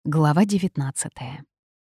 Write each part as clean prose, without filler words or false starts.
Глава 19.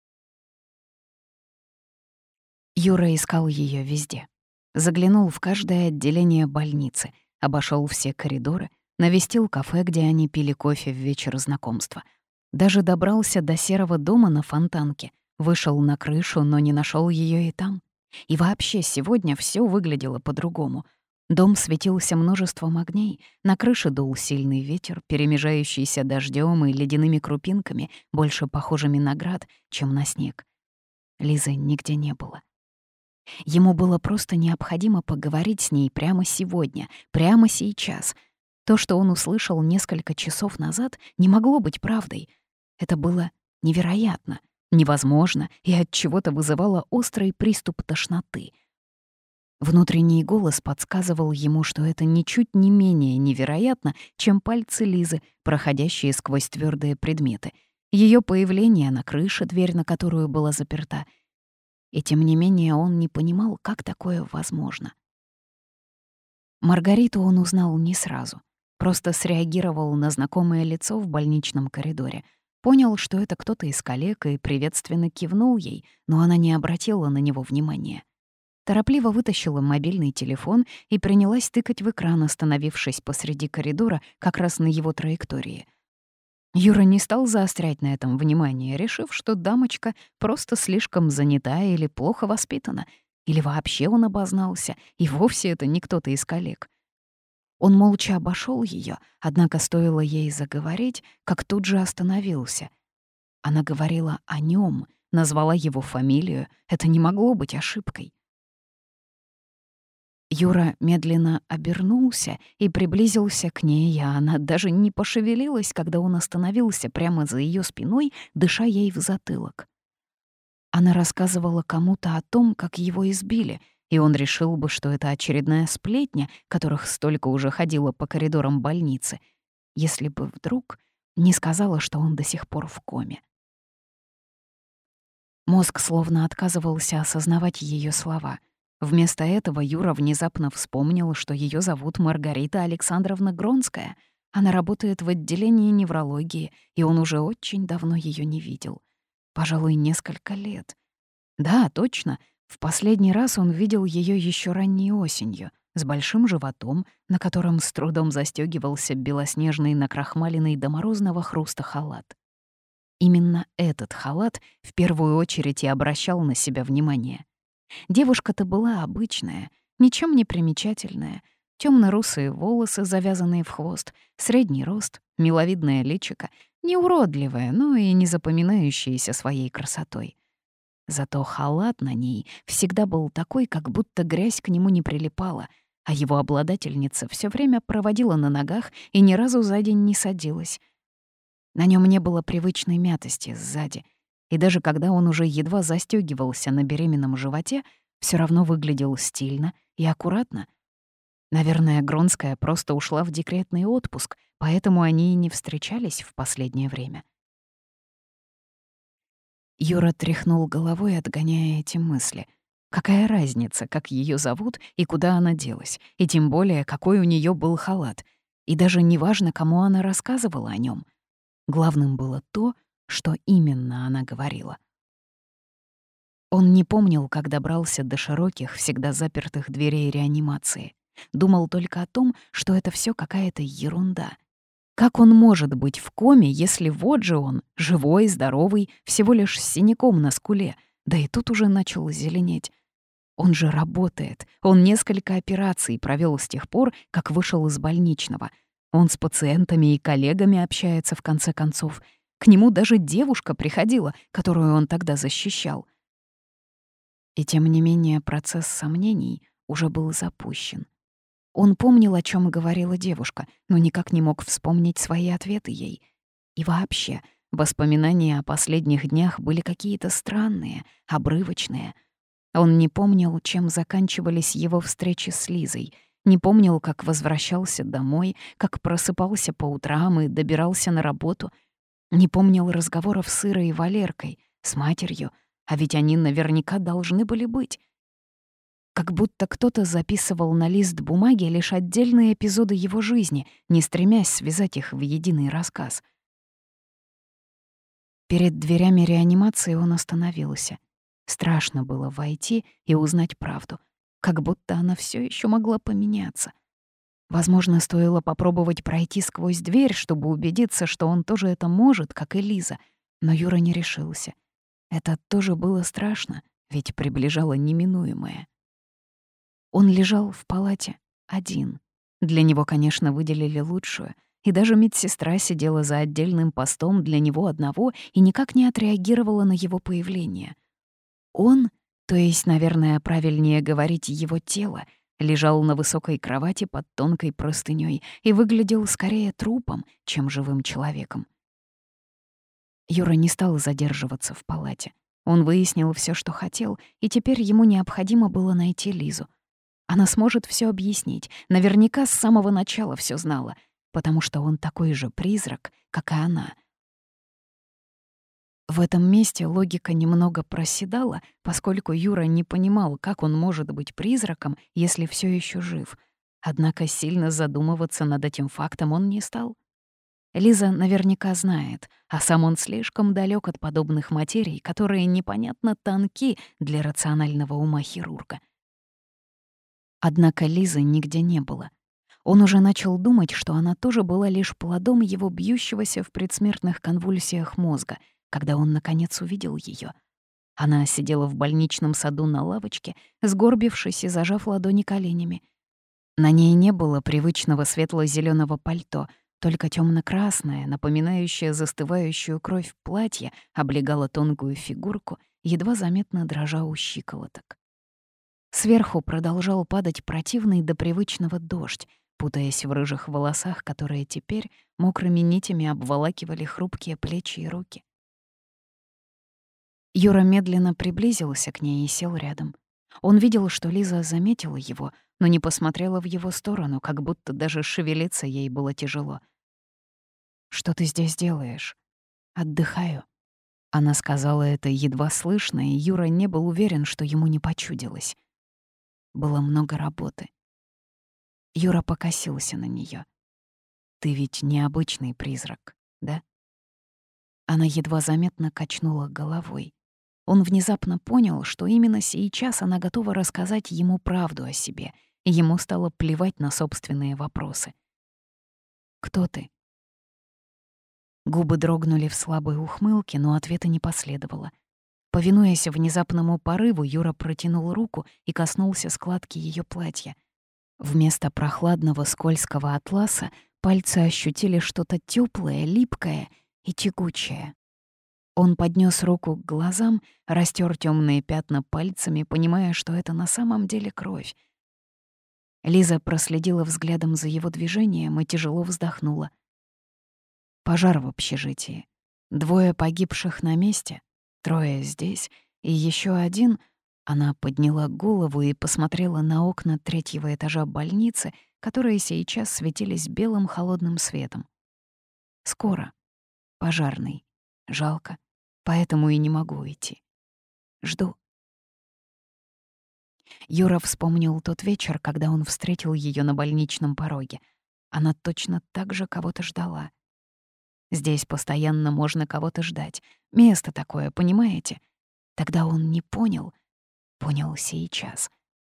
Юра искал ее везде. Заглянул в каждое отделение больницы, обошел все коридоры, навестил кафе, где они пили кофе в вечер знакомства. Даже добрался до серого дома на Фонтанке, вышел на крышу, но не нашел ее и там. И вообще сегодня все выглядело по-другому. Дом светился множеством огней, на крыше дул сильный ветер, перемежающийся дождем и ледяными крупинками, больше похожими на град, чем на снег. Лизы нигде не было. Ему было просто необходимо поговорить с ней прямо сегодня, прямо сейчас. То, что он услышал несколько часов назад, не могло быть правдой. Это было невероятно, невозможно и от чего-то вызывало острый приступ тошноты. Внутренний голос подсказывал ему, что это ничуть не менее невероятно, чем пальцы Лизы, проходящие сквозь твердые предметы, ее появление на крыше, дверь на которую была заперта. И тем не менее он не понимал, как такое возможно. Маргариту он узнал не сразу. Просто среагировал на знакомое лицо в больничном коридоре. Понял, что это кто-то из коллег, и приветственно кивнул ей, но она не обратила на него внимания. Торопливо вытащила мобильный телефон и принялась тыкать в экран, остановившись посреди коридора как раз на его траектории. Юра не стал заострять на этом внимание, решив, что дамочка просто слишком занята или плохо воспитана, или вообще он обознался, и вовсе это не кто-то из коллег. Он молча обошел ее, однако стоило ей заговорить, как тут же остановился. Она говорила о нем, назвала его фамилию, это не могло быть ошибкой. Юра медленно обернулся и приблизился к ней, а она даже не пошевелилась, когда он остановился прямо за ее спиной, дыша ей в затылок. Она рассказывала кому-то о том, как его избили, и он решил бы, что это очередная сплетня, которых столько уже ходило по коридорам больницы, если бы вдруг не сказала, что он до сих пор в коме. Мозг словно отказывался осознавать ее слова. Вместо этого Юра внезапно вспомнил, что ее зовут Маргарита Александровна Гронская. Она работает в отделении неврологии, и он уже очень давно ее не видел. Пожалуй, несколько лет. Да, точно. В последний раз он видел ее еще ранней осенью, с большим животом, на котором с трудом застегивался белоснежный накрахмаленный до морозного хруста халат. Именно этот халат в первую очередь и обращал на себя внимание. Девушка-то была обычная, ничем не примечательная. Темно-русые волосы, завязанные в хвост, средний рост, миловидное личико, не уродливое, но и не запоминающееся своей красотой. Зато халат на ней всегда был такой, как будто грязь к нему не прилипала, а его обладательница все время проводила на ногах и ни разу за день не садилась. На нем не было привычной мятости сзади, и даже когда он уже едва застёгивался на беременном животе, все равно выглядел стильно и аккуратно. Наверное, Гронская просто ушла в декретный отпуск, поэтому они и не встречались в последнее время. Юра тряхнул головой, отгоняя эти мысли. Какая разница, как ее зовут и куда она делась, и тем более, какой у нее был халат. И даже неважно, кому она рассказывала о нем. Главным было то, что именно она говорила. Он не помнил, как добрался до широких, всегда запертых дверей реанимации. Думал только о том, что это все какая-то ерунда. Как он может быть в коме, если вот же он, живой, здоровый, всего лишь с синяком на скуле, да и тут уже начал зеленеть. Он же работает, он несколько операций провел с тех пор, как вышел из больничного. Он с пациентами и коллегами общается в конце концов. К нему даже девушка приходила, которую он тогда защищал. И тем не менее процесс сомнений уже был запущен. Он помнил, о чем говорила девушка, но никак не мог вспомнить свои ответы ей. И вообще, воспоминания о последних днях были какие-то странные, обрывочные. Он не помнил, чем заканчивались его встречи с Лизой, не помнил, как возвращался домой, как просыпался по утрам и добирался на работу, не помнил разговоров с Ирой и Валеркой, с матерью, а ведь они наверняка должны были быть. Как будто кто-то записывал на лист бумаги лишь отдельные эпизоды его жизни, не стремясь связать их в единый рассказ. Перед дверями реанимации он остановился. Страшно было войти и узнать правду, как будто она все еще могла поменяться. Возможно, стоило попробовать пройти сквозь дверь, чтобы убедиться, что он тоже это может, как и Лиза, но Юра не решился. Это тоже было страшно, ведь приближало неминуемое. Он лежал в палате один. Для него, конечно, выделили лучшую, и даже медсестра сидела за отдельным постом для него одного и никак не отреагировала на его появление. Он, то есть, наверное, правильнее говорить, его тело, лежал на высокой кровати под тонкой простынёй и выглядел скорее трупом, чем живым человеком. Юра не стал задерживаться в палате. Он выяснил все, что хотел, и теперь ему необходимо было найти Лизу. Она сможет все объяснить, наверняка с самого начала все знала, потому что он такой же призрак, как и она. В этом месте логика немного проседала, поскольку Юра не понимал, как он может быть призраком, если все еще жив. Однако сильно задумываться над этим фактом он не стал. Лиза наверняка знает, а сам он слишком далек от подобных материй, которые непонятно тонки для рационального ума хирурга. Однако Лизы нигде не было. Он уже начал думать, что она тоже была лишь плодом его бьющегося в предсмертных конвульсиях мозга, когда он, наконец, увидел ее. Она сидела в больничном саду на лавочке, сгорбившись и зажав ладони коленями. На ней не было привычного светло-зелёного пальто, только темно-красное, напоминающее застывающую кровь платье, облегало тонкую фигурку, едва заметно дрожа у щиколоток. Сверху продолжал падать противный до привычного дождь, путаясь в рыжих волосах, которые теперь мокрыми нитями обволакивали хрупкие плечи и руки. Юра медленно приблизился к ней и сел рядом. Он видел, что Лиза заметила его, но не посмотрела в его сторону, как будто даже шевелиться ей было тяжело. «Что ты здесь делаешь?» «Отдыхаю». Она сказала это едва слышно, и Юра не был уверен, что ему не почудилось. Было много работы. Юра покосился на нее. «Ты ведь необычный призрак, да?» Она едва заметно качнула головой. Он внезапно понял, что именно сейчас она готова рассказать ему правду о себе, и ему стало плевать на собственные вопросы. «Кто ты?» Губы дрогнули в слабой ухмылке, но ответа не последовало. Повинуясь внезапному порыву, Юра протянул руку и коснулся складки ее платья. Вместо прохладного скользкого атласа пальцы ощутили что-то теплое, липкое и тягучее. Он поднес руку к глазам, растер темные пятна пальцами, понимая, что это на самом деле кровь. Лиза проследила взглядом за его движением и тяжело вздохнула. Пожар в общежитии. 2 погибших на месте, 3 здесь, и еще один. Она подняла голову и посмотрела на окна 3-го этажа больницы, которые сейчас светились белым холодным светом. Скоро. Пожарный. Жалко. Поэтому и не могу уйти. Жду. Юра вспомнил тот вечер, когда он встретил ее на больничном пороге. Она точно так же кого-то ждала. Здесь постоянно можно кого-то ждать. Место такое, понимаете? Тогда он не понял. Понял сейчас.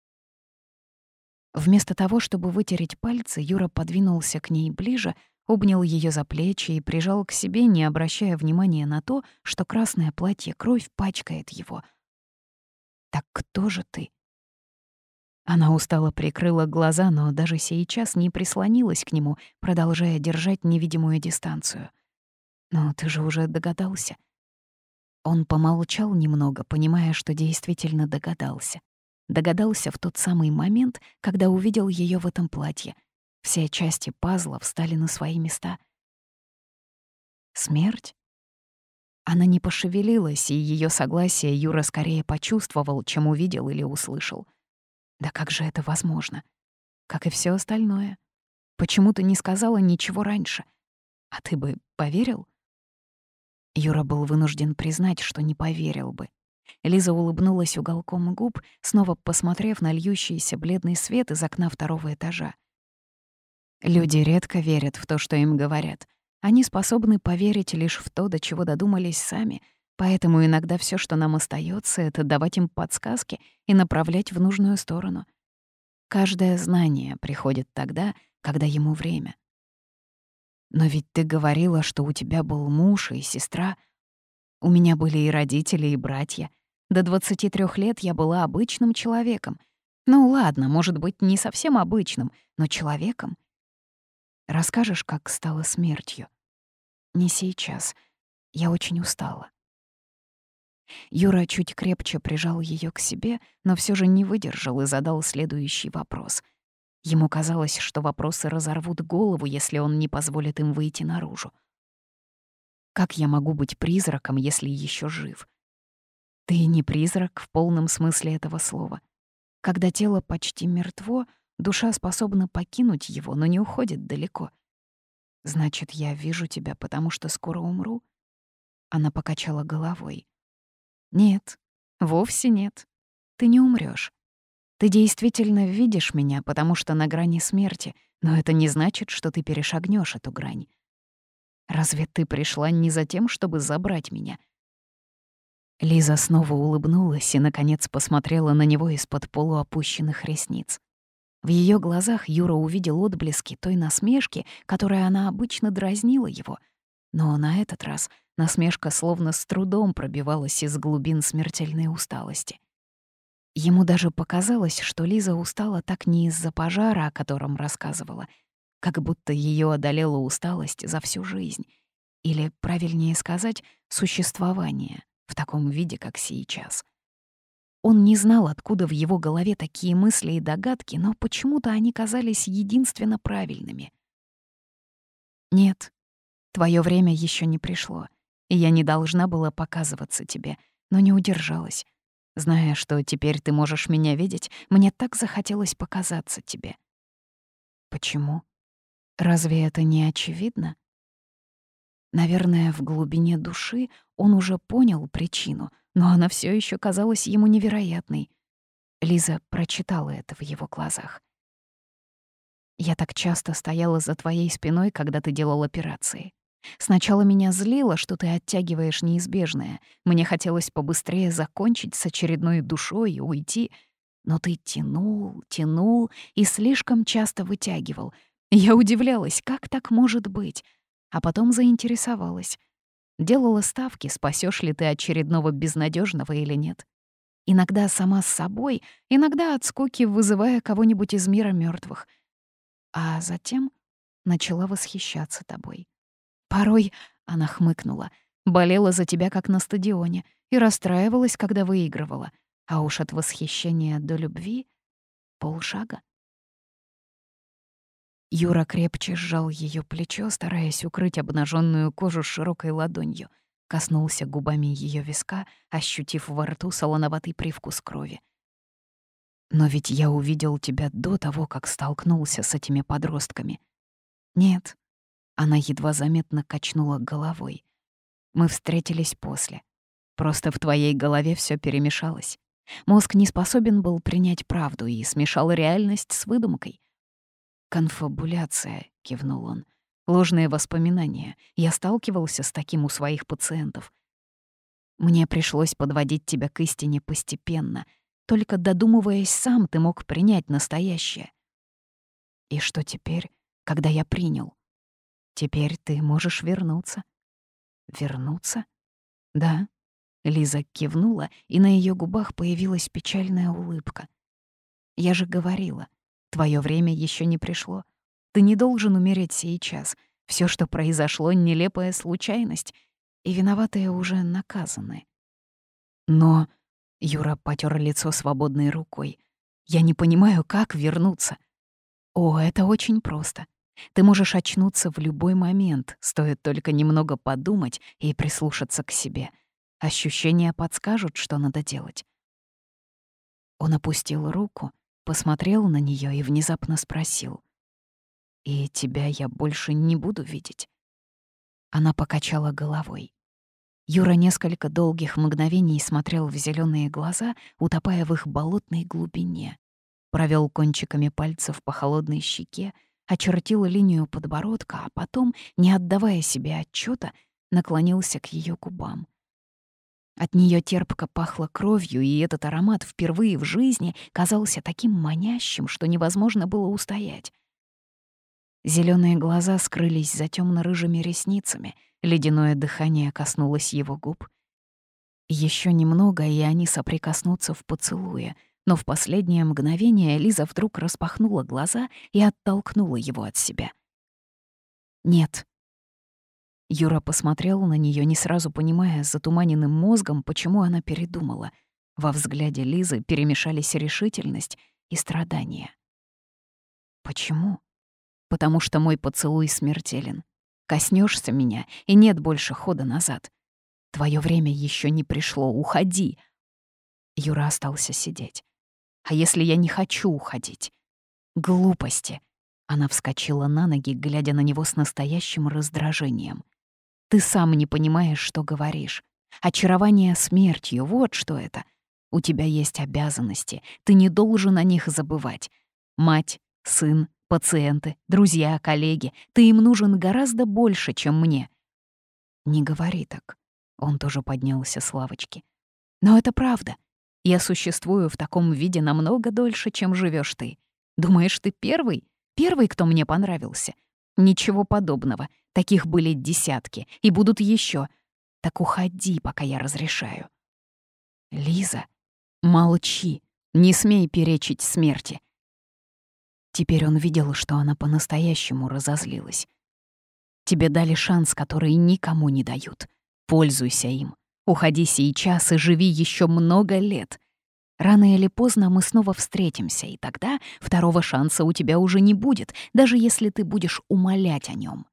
Вместо того, чтобы вытереть пальцы, Юра подвинулся к ней ближе, обнял ее за плечи и прижал к себе, не обращая внимания на то, что красное платье кровь пачкает его. «Так кто же ты?» Она устало прикрыла глаза, но даже сейчас не прислонилась к нему, продолжая держать невидимую дистанцию. «Но ты же уже догадался». Он помолчал немного, понимая, что действительно догадался. Догадался в тот самый момент, когда увидел ее в этом платье. Все части пазла встали на свои места. Смерть? Она не пошевелилась, и ее согласие Юра скорее почувствовал, чем увидел или услышал. Да как же это возможно? Как и все остальное. Почему ты не сказала ничего раньше? А ты бы поверил? Юра был вынужден признать, что не поверил бы. Лиза улыбнулась уголком губ, снова посмотрев на льющийся бледный свет из окна 2-го этажа. Люди редко верят в то, что им говорят. Они способны поверить лишь в то, до чего додумались сами, поэтому иногда все, что нам остается, это давать им подсказки и направлять в нужную сторону. Каждое знание приходит тогда, когда ему время. Но ведь ты говорила, что у тебя был муж и сестра. У меня были и родители, и братья. До 23 лет я была обычным человеком. Ну ладно, может быть, не совсем обычным, но человеком. Расскажешь, как стало смертью? Не сейчас. Я очень устала. Юра чуть крепче прижал ее к себе, но все же не выдержал и задал следующий вопрос. Ему казалось, что вопросы разорвут голову, если он не позволит им выйти наружу. Как я могу быть призраком, если еще жив? Ты не призрак в полном смысле этого слова. Когда тело почти мертво, душа способна покинуть его, но не уходит далеко. Значит, я вижу тебя, потому что скоро умру? Она покачала головой. Нет, вовсе нет. Ты не умрёшь. Ты действительно видишь меня, потому что на грани смерти, но это не значит, что ты перешагнёшь эту грань. Разве ты пришла не за тем, чтобы забрать меня? Лиза снова улыбнулась и, наконец, посмотрела на него из-под полуопущенных ресниц. В её глазах Юра увидел отблески той насмешки, которой она обычно дразнила его. Но на этот раз насмешка словно с трудом пробивалась из глубин смертельной усталости. Ему даже показалось, что Лиза устала так не из-за пожара, о котором рассказывала, как будто ее одолела усталость за всю жизнь. Или, правильнее сказать, существование в таком виде, как сейчас. Он не знал, откуда в его голове такие мысли и догадки, но почему-то они казались единственно правильными. «Нет, твое время еще не пришло, и я не должна была показываться тебе, но не удержалась. Зная, что теперь ты можешь меня видеть, мне так захотелось показаться тебе». «Почему? Разве это не очевидно?» Наверное, в глубине души он уже понял причину, но она все еще казалась ему невероятной. Лиза прочитала это в его глазах. «Я так часто стояла за твоей спиной, когда ты делал операции. Сначала меня злило, что ты оттягиваешь неизбежное. Мне хотелось побыстрее закончить с очередной душой и уйти. Но ты тянул, тянул и слишком часто вытягивал. Я удивлялась, как так может быть? А потом заинтересовалась. Делала ставки, спасешь ли ты очередного безнадежного или нет. Иногда сама с собой, иногда от скуки вызывая кого-нибудь из мира мертвых. А затем начала восхищаться тобой. Порой, она хмыкнула, болела за тебя, как на стадионе, и расстраивалась, когда выигрывала. А уж от восхищения до любви — полшага. Юра крепче сжал ее плечо, стараясь укрыть обнаженную кожу широкой ладонью, коснулся губами ее виска, ощутив во рту солоноватый привкус крови. «Но ведь я увидел тебя до того, как столкнулся с этими подростками». «Нет», — она едва заметно качнула головой. «Мы встретились после. Просто в твоей голове все перемешалось. Мозг не способен был принять правду и смешал реальность с выдумкой». «Конфабуляция», — кивнул он. «Ложные воспоминания. Я сталкивался с таким у своих пациентов. Мне пришлось подводить тебя к истине постепенно. Только додумываясь сам, ты мог принять настоящее. И что теперь, когда я принял? Теперь ты можешь вернуться». «Вернуться?» «Да». Лиза кивнула, и на ее губах появилась печальная улыбка. «Я же говорила, твое время еще не пришло. Ты не должен умереть сейчас. Все, что произошло, — нелепая случайность, и виноватые уже наказаны». «Но...» — Юра потер лицо свободной рукой. «Я не понимаю, как вернуться». «О, это очень просто. Ты можешь очнуться в любой момент, стоит только немного подумать и прислушаться к себе. Ощущения подскажут, что надо делать». Он опустил руку, посмотрел на нее и внезапно спросил: «И тебя я больше не буду видеть?» Она покачала головой. Юра несколько долгих мгновений смотрел в зеленые глаза, утопая в их болотной глубине. Провел кончиками пальцев по холодной щеке, очертил линию подбородка, а потом, не отдавая себе отчета, наклонился к ее губам. От нее терпко пахло кровью, и этот аромат впервые в жизни казался таким манящим, что невозможно было устоять. Зеленые глаза скрылись за темно-рыжими ресницами, ледяное дыхание коснулось его губ. Еще немного, и они соприкоснутся в поцелуе, но в последнее мгновение Лиза вдруг распахнула глаза и оттолкнула его от себя. «Нет». Юра посмотрел на нее, не сразу понимая с затуманенным мозгом, почему она передумала. Во взгляде Лизы перемешались решительность и страдания. «Почему?» «Потому что мой поцелуй смертелен. Коснешься меня, и нет больше хода назад. Твое время еще не пришло, уходи». Юра остался сидеть. «А если я не хочу уходить?» «Глупости!» Она вскочила на ноги, глядя на него с настоящим раздражением. «Ты сам не понимаешь, что говоришь. Очарование смертью — вот что это. У тебя есть обязанности, ты не должен о них забывать. Мать, сын, пациенты, друзья, коллеги. Ты им нужен гораздо больше, чем мне». «Не говори так». Он тоже поднялся с лавочки. «Но это правда. Я существую в таком виде намного дольше, чем живешь ты. Думаешь, ты первый? Первый, кто мне понравился? Ничего подобного. Таких были десятки, и будут еще. Так уходи, пока я разрешаю». «Лиза, молчи. Не смей перечить смерти». Теперь он видел, что она по-настоящему разозлилась. «Тебе дали шанс, который никому не дают. Пользуйся им. Уходи сейчас и живи еще много лет. Рано или поздно мы снова встретимся, и тогда второго шанса у тебя уже не будет, даже если ты будешь умолять о нем».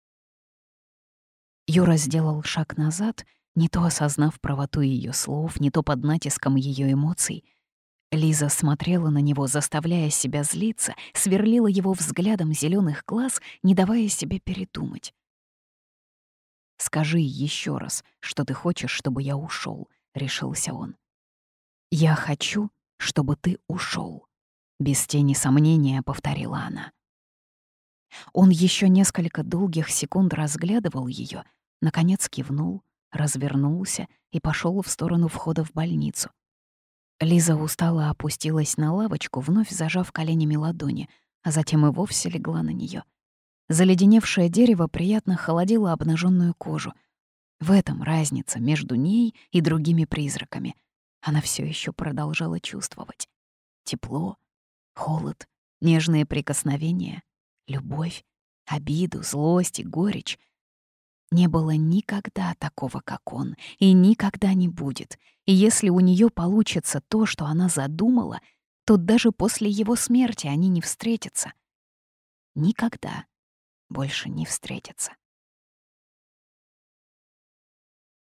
Юра сделал шаг назад, не то осознав правоту ее слов, не то под натиском ее эмоций. Лиза смотрела на него, заставляя себя злиться, сверлила его взглядом зеленых глаз, не давая себе передумать. «Скажи еще раз, что ты хочешь, чтобы я ушел, решился он. «Я хочу, чтобы ты ушел, без тени сомнения повторила она. Он еще несколько долгих секунд разглядывал ее, наконец кивнул, развернулся и пошел в сторону входа в больницу. Лиза устало опустилась на лавочку, вновь зажав коленями ладони, а затем и вовсе легла на нее. Заледеневшее дерево приятно холодило обнаженную кожу. В этом разница между ней и другими призраками. Она все еще продолжала чувствовать. Тепло, холод, нежные прикосновения, любовь, обиду, злость и горечь. Не было никогда такого, как он, и никогда не будет. И если у нее получится то, что она задумала, то даже после его смерти они не встретятся. Никогда больше не встретятся.